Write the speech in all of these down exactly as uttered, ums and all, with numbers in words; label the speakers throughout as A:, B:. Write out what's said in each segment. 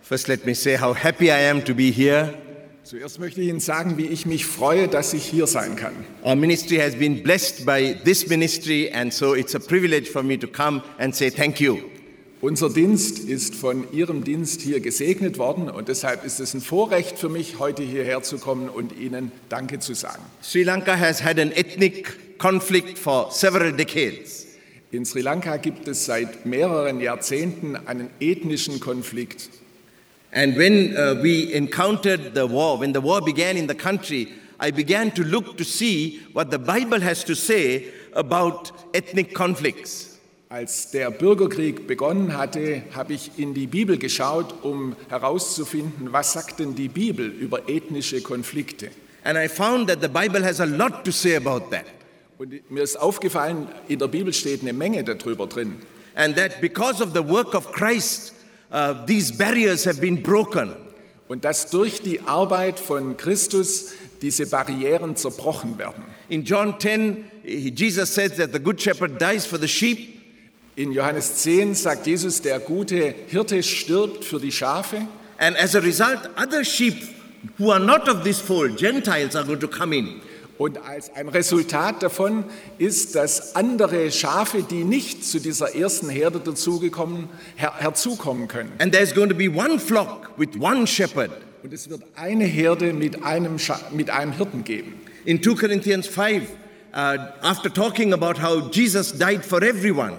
A: First, let me say how happy I am to be here.
B: Zuerst möchte ich Ihnen sagen, wie ich mich freue, dass ich hier sein kann.
A: Our ministry has been blessed by this ministry, and so it's a privilege for me to come and say thank you.
B: Unser Dienst ist von Ihrem Dienst hier gesegnet worden und deshalb ist es ein Vorrecht für mich, heute hierher zu kommen und Ihnen Danke zu sagen.
A: Sri Lanka has had an ethnic conflict for several decades.
B: In Sri Lanka gibt es seit mehreren Jahrzehnten einen ethnischen Konflikt.
A: And when uh, we encountered the war, when the war began in the country, I began to look to see what the Bible has to say about ethnic conflicts.
B: Als der Bürgerkrieg begonnen hatte, habe ich in die Bibel geschaut, um herauszufinden, was sagt denn die Bibel über ethnische Konflikte.
A: And I found that the Bible has a lot to say about that.
B: Und mir ist aufgefallen, in der Bibel steht eine Menge darüber drin.
A: And that because of the work of Christ, uh, these barriers have been broken.
B: Und dass durch die Arbeit von Christus diese Barrieren zerbrochen werden.
A: In John ten, Jesus says that the good shepherd dies for the sheep.
B: In Johannes zehn sagt Jesus, der gute Hirte stirbt für die Schafe.
A: And as a result, other sheep who are not of this fold, Gentiles, are going to come in.
B: Und als ein Resultat davon ist, dass andere Schafe, die nicht zu dieser ersten Herde dazugekommen, her- herzukommen können.
A: And there's going to be one flock with one shepherd.
B: Und es wird eine Herde mit einem, Scha- mit einem Hirten geben.
A: In two Corinthians five, uh, after talking about how Jesus died for everyone,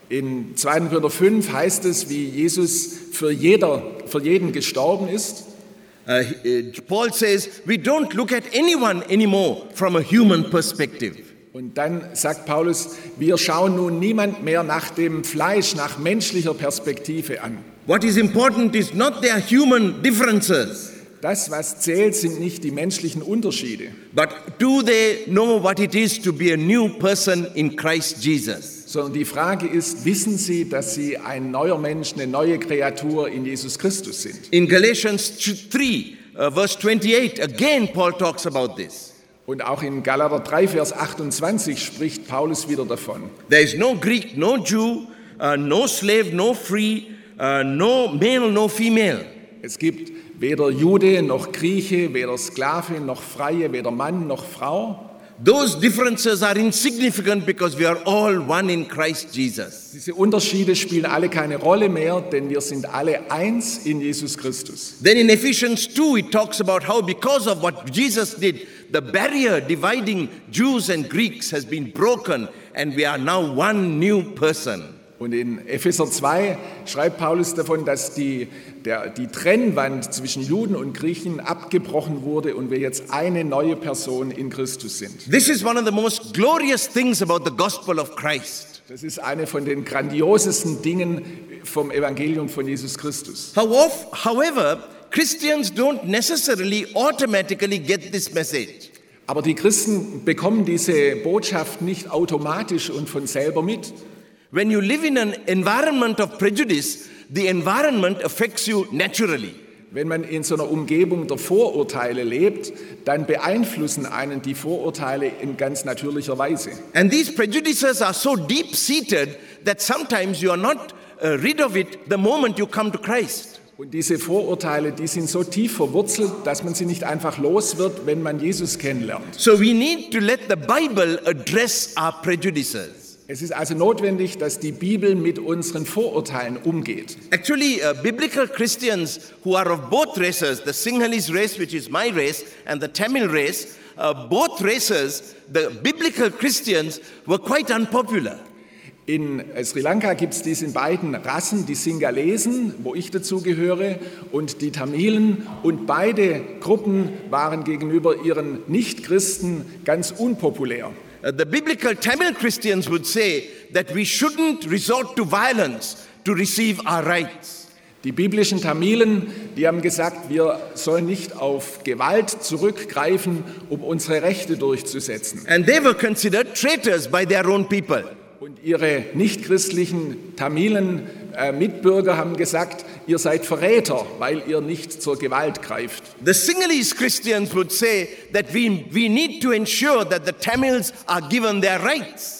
B: In zweiten Korinther fünf heißt es, wie Jesus für, jeder, für jeden gestorben ist.
A: uh, he- uh, Paul says, we don't look at anyone anymore from a human perspective.
B: Und dann sagt Paulus, wir schauen nun niemand mehr nach dem Fleisch, nach menschlicher Perspektive an.
A: What is important is not their human differences,
B: Das, was zählt, sind nicht die menschlichen Unterschiede,
A: but do they know what it is to be a new person in Christ Jesus?
B: sondern die Frage ist, wissen Sie, dass Sie ein neuer Mensch, eine neue Kreatur in Jesus Christus sind?
A: In Galatians three, uh, verse twenty-eight, again Paul talks about this.
B: Und auch in Galater drei, Vers achtundzwanzig spricht Paulus wieder davon.
A: There is no Greek, no Jew, uh, no slave, no free, uh, no male, no female.
B: Es gibt weder Jude noch Grieche, weder Sklave noch Freie, weder Mann noch Frau.
A: Those differences are insignificant because we are all one in Christ Jesus.
B: Diese Unterschiede spielen alle keine Rolle mehr, denn wir sind alle eins in Jesus Christus.
A: Then in Ephesians two, it talks about how because of what Jesus did, the barrier dividing Jews and Greeks has been broken and we are now one new person.
B: Und in Epheser zwei schreibt Paulus davon, dass die, der, die Trennwand zwischen Juden und Griechen abgebrochen wurde und wir jetzt eine neue Person in Christus sind.
A: This is one of the most glorious things about the gospel of Christ.
B: Das ist eine von den grandiosesten Dingen vom Evangelium von Jesus Christus.
A: However, Christians don't necessarily automatically get this message.
B: Aber die Christen bekommen diese Botschaft nicht automatisch und von selber mit.
A: When you live in an environment of prejudice, the environment affects you naturally.
B: Wenn man in so einer Umgebung der Vorurteile lebt, dann beeinflussen einen die Vorurteile in ganz natürlicher Weise.
A: And these prejudices are so deep-seated that sometimes you are not uh, rid of it the moment you come to Christ.
B: Und diese Vorurteile, die sind so tief verwurzelt, dass man sie nicht einfach los wird, wenn man Jesus kennenlernt.
A: So we need to let the Bible address our prejudices.
B: Es ist also notwendig, dass die Bibel mit unseren Vorurteilen umgeht.
A: Actually, uh, biblical Christians who are of both races, the Sinhalese race, which is my race, and the Tamil race, uh, both races, the biblical Christians were quite unpopular.
B: In Sri Lanka gibt es diese beiden Rassen, die Singalesen, wo ich dazugehöre, und die Tamilen. Und beide Gruppen waren gegenüber ihren Nichtchristen ganz unpopulär.
A: Uh, the biblical Tamil Christians would say that we shouldn't resort to violence to receive our rights.
B: Die biblischen Tamilen, die haben gesagt, wir sollen nicht auf Gewalt zurückgreifen, um unsere Rechte durchzusetzen.
A: And they were considered traitors by their own people.
B: Und ihre nichtchristlichen Tamilen äh, Mitbürger haben gesagt, ihr seid Verräter, weil ihr nicht zur Gewalt greift.
A: The Sinhalese Christians would say that we, we need to ensure that the Tamils are given their rights.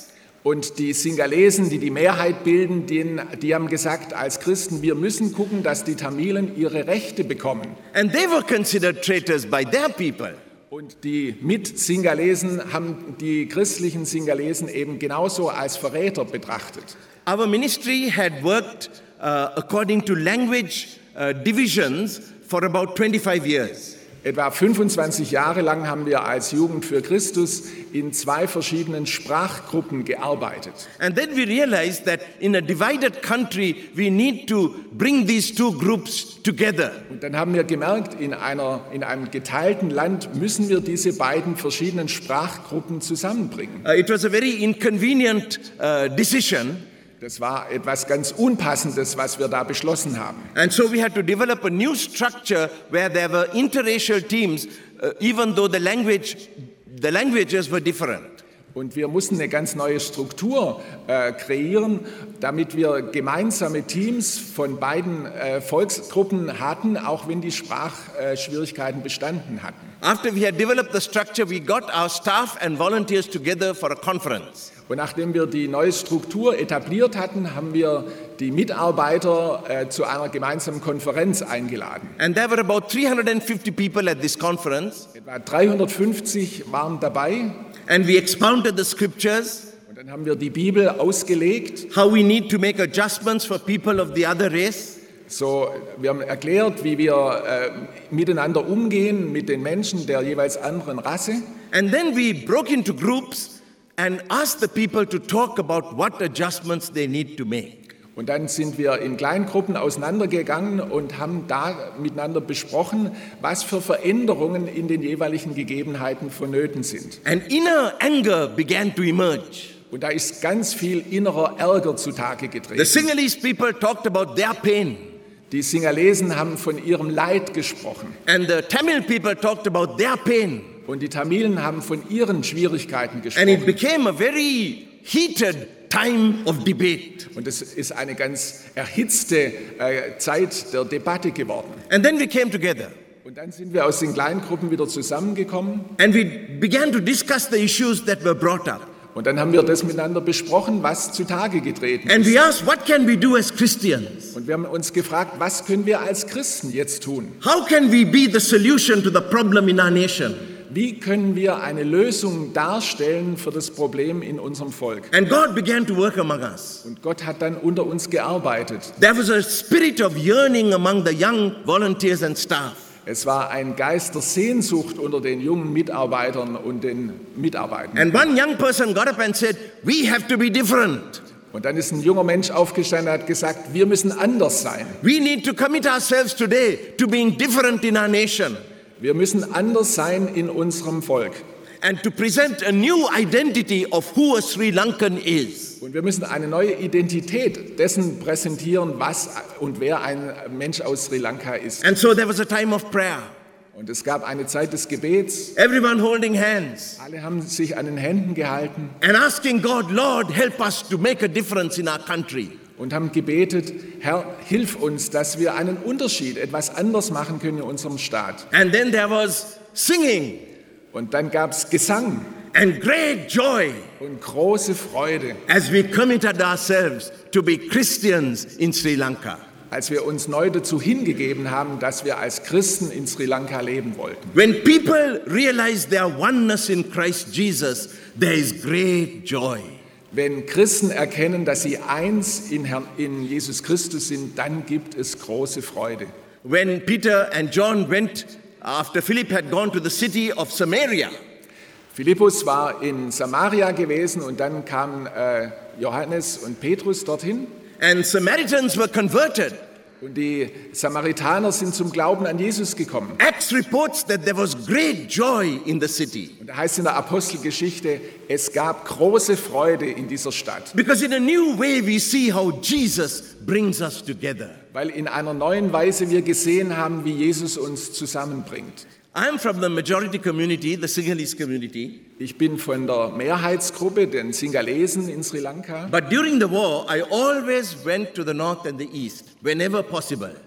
B: Und die Singalesen, die die Mehrheit bilden, die, die haben gesagt, als Christen, wir müssen gucken, dass die Tamilen ihre Rechte bekommen.
A: And they were considered traitors by their people.
B: Und die Mit-Singalesen haben die christlichen Singalesen eben genauso als Verräter betrachtet.
A: Our ministry had worked uh, according to language uh, divisions for about twenty-five years.
B: Etwa fünfundzwanzig Jahre lang haben wir als Jugend für Christus in zwei verschiedenen Sprachgruppen gearbeitet.
A: And then we realized that in a divided country we need to bring these two groups together.
B: Und dann haben wir gemerkt, in, einer, in einem geteilten Land müssen wir diese beiden verschiedenen Sprachgruppen zusammenbringen.
A: Uh, it was a very inconvenient uh, decision.
B: Das war etwas ganz Unpassendes, was wir da beschlossen haben.
A: And so we had to develop a new structure where there were interracial teams, uh, even though the language, the languages were different.
B: Und wir mussten eine ganz neue Struktur äh, kreieren, damit wir gemeinsame Teams von beiden äh, Volksgruppen hatten, auch wenn die Sprachschwierigkeiten äh, bestanden hatten.
A: After we had developed the structure, we got our staff and volunteers together for a conference.
B: Und nachdem wir die neue Struktur etabliert hatten, haben wir die Mitarbeiter äh, zu einer gemeinsamen Konferenz eingeladen.
A: And there were about three hundred fifty people at this conference.
B: Etwa dreihundertfünfzig waren dabei.
A: And we expounded the scriptures.
B: Und dann haben wir die Bibel ausgelegt.
A: How we need to make adjustments for people of the other race.
B: So, wir haben erklärt, wie wir äh, miteinander umgehen mit den Menschen der jeweils anderen Rasse.
A: And then we broke into groups and asked the people to talk about what adjustments they need to make.
B: Und dann sind wir in Kleingruppen auseinandergegangen und haben da miteinander besprochen, was für Veränderungen in den jeweiligen Gegebenheiten vonnöten sind.
A: And inner anger began to emerge.
B: Und da ist ganz viel innerer Ärger zutage
A: The
B: getreten.
A: Sinhalese people talked about their pain.
B: Die Singalesen haben von ihrem Leid gesprochen.
A: And the Tamil people talked about their pain.
B: Und die Tamilen haben von ihren Schwierigkeiten
A: And it
B: gesprochen.
A: became a very heated time of debate.
B: Und es ist eine ganz erhitzte äh, Zeit der Debatte geworden.
A: And then we came together
B: Und dann sind wir aus den Kleingruppen wieder zusammengekommen.
A: and we began to discuss the issues that were brought up.
B: Und dann haben wir das miteinander besprochen, was zutage getreten
A: And
B: ist.
A: we asked, what can we do as Christians?
B: Und wir haben uns gefragt, was können wir als Christen jetzt tun?
A: How can we be the solution to the problem in our nation?
B: Wie können wir eine Lösung darstellen für das Problem in unserem Volk?
A: And God began to work among us.
B: Und Gott hat dann unter uns gearbeitet.
A: There was a spirit of yearning among the young volunteers and staff.
B: Es war ein Geist der Sehnsucht unter den jungen Mitarbeitern und den Mitarbeitern.
A: And one young person got up and said, we have to be different.
B: Und dann ist ein junger Mensch aufgestanden und hat gesagt, wir müssen anders sein.
A: We need to commit ourselves today to being different in our nation
B: Wir müssen anders sein in unserem Volk.
A: and to present a new identity of who a Sri Lankan is.
B: Und wir müssen eine neue Identität dessen präsentieren, was und wer ein Mensch aus Sri Lanka ist.
A: And so there was a time of prayer.
B: Und es gab eine Zeit des Gebets.
A: Everyone holding hands
B: Alle haben sich an den Händen gehalten
A: and asking God, Lord, help us to make a difference in our country.
B: und haben gebetet, Herr, hilf uns, dass wir einen Unterschied, etwas anders machen können in unserem Staat.
A: And then there was singing
B: Und dann gab es Gesang
A: and great joy
B: und große Freude,
A: as we committed ourselves to be Christians in Sri Lanka.
B: als wir uns neu dazu hingegeben haben, dass wir als Christen in Sri Lanka leben wollten.
A: When people realize their oneness in Christ Jesus, there is great joy.
B: Wenn Christen erkennen, dass sie eins in, Herrn, in Jesus Christus sind, dann gibt es große Freude.
A: When Peter and John went, after Philip had gone to the city of Samaria,
B: Philippus war in Samaria gewesen und dann kamen äh, Johannes und Petrus dorthin.
A: and Samaritans were converted.
B: Und die Samaritaner sind zum Glauben an Jesus gekommen.
A: Acts reports that there was great joy in the city.
B: Und da heißt in der Apostelgeschichte, es gab große Freude in dieser Stadt.
A: Because in a new way we see how Jesus brings us together.
B: Weil in einer neuen Weise wir gesehen haben, wie Jesus uns zusammenbringt.
A: I'm from the majority community, the Sinhalese community.
B: Ich bin von der Mehrheitsgruppe, den Singalesen in Sri Lanka.
A: But during the war, I always went to the north and the east, whenever possible.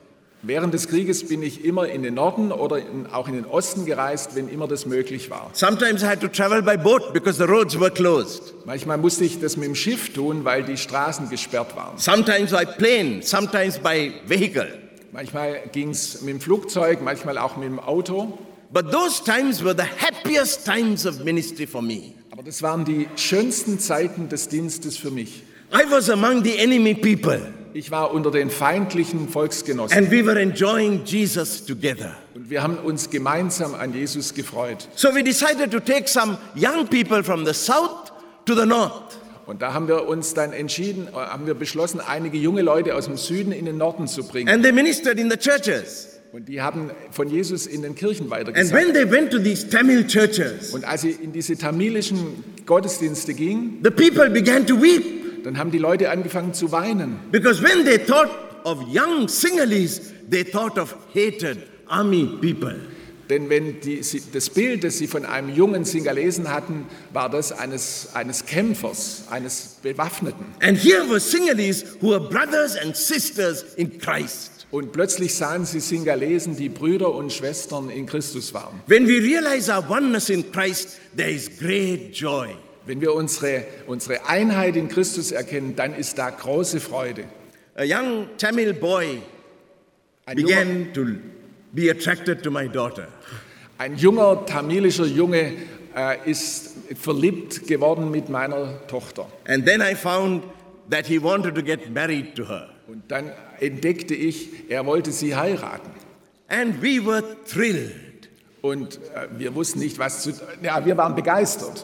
B: Während des Krieges bin ich immer in den Norden oder in, auch in den Osten gereist, wenn immer das möglich war.
A: Sometimes I had to travel by boat because the roads were closed.
B: Manchmal musste ich das mit dem Schiff tun, weil die Straßen gesperrt waren.
A: Sometimes by plane, sometimes by vehicle.
B: Manchmal ging es mit dem Flugzeug, manchmal auch mit dem Auto.
A: But those times were the happiest times of ministry for me.
B: Aber das waren die schönsten Zeiten des Dienstes für mich.
A: I was among the enemy people.
B: Ich war unter den feindlichen Volksgenossen.
A: And we were enjoying Jesus together.
B: Und wir haben uns gemeinsam an Jesus gefreut.
A: So we decided to take some young people from the south to the north.
B: Und da haben wir uns dann entschieden, haben wir beschlossen, einige junge Leute aus dem Süden in den Norden zu bringen.
A: And they ministered in the churches.
B: Und die haben von Jesus in den Kirchen
A: And
B: weitergesagt.
A: when they went to these Tamil churches,
B: Und als sie in diese tamilischen Gottesdienste gingen,
A: the people began to weep.
B: dann haben die Leute angefangen zu weinen.
A: Because when they thought of young Sinhalese, they thought of hated army people.
B: Denn wenn die, sie, das Bild, das sie von einem jungen Singalesen hatten, war das eines, eines Kämpfers, eines Bewaffneten.
A: And here were Sinhalese who were brothers and sisters in Christ.
B: Und plötzlich sahen sie Singalesen, die Brüder und Schwestern in Christus waren.
A: When we realize our oneness in Christ, there is great joy.
B: Wenn wir unsere, unsere Einheit in Christus erkennen, dann ist da große Freude.
A: A young Tamil boy
B: Ein junger,
A: began to be attracted to my daughter.
B: ein junger tamilischer Junge äh, ist verliebt geworden mit meiner Tochter.
A: And then I found that he wanted to get married to her.
B: Und dann entdeckte ich, er wollte sie heiraten.
A: And we were thrilled.
B: Und äh, wir wussten nicht, was zu... Ja, wir waren begeistert.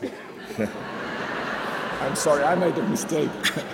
B: I'm sorry, I made a mistake.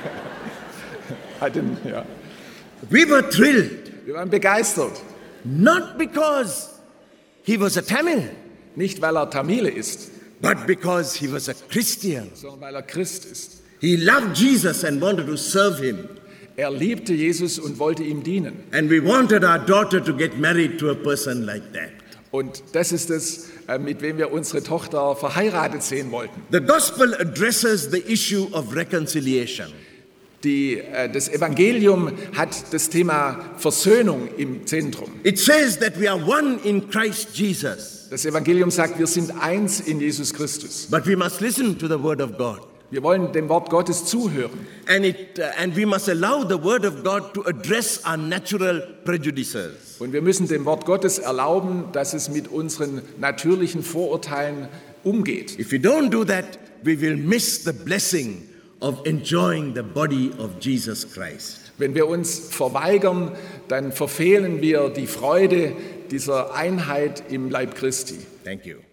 B: I didn't, yeah.
A: We were thrilled,
B: Wir waren begeistert.
A: not because he was a Tamil,
B: Nicht, weil er Tamile ist,
A: but because he was a Christian.
B: sondern weil er Christ ist.
A: He loved Jesus and wanted to serve him.
B: Er liebte Jesus und wollte ihm dienen.
A: And we wanted our daughter to get married to a person like that.
B: Und das ist es, äh, mit wem wir unsere Tochter verheiratet sehen wollten.
A: The gospel addresses the issue of reconciliation.
B: Die, äh, das Evangelium hat das Thema Versöhnung im Zentrum.
A: It says that we are one in Christ Jesus,
B: Das Evangelium sagt, wir sind eins in Jesus Christus.
A: but we must listen to the word of God.
B: Wir wollen dem Wort Gottes zuhören.
A: And, it, uh, and we must allow the word of God to address our natural prejudices.
B: Und wir müssen dem Wort Gottes erlauben, dass es mit unseren natürlichen Vorurteilen umgeht.
A: If we don't do that, we will miss the blessing of enjoying the body of Jesus Christ.
B: Wenn wir uns verweigern, dann verfehlen wir die Freude dieser Einheit im Leib Christi.
A: Thank you.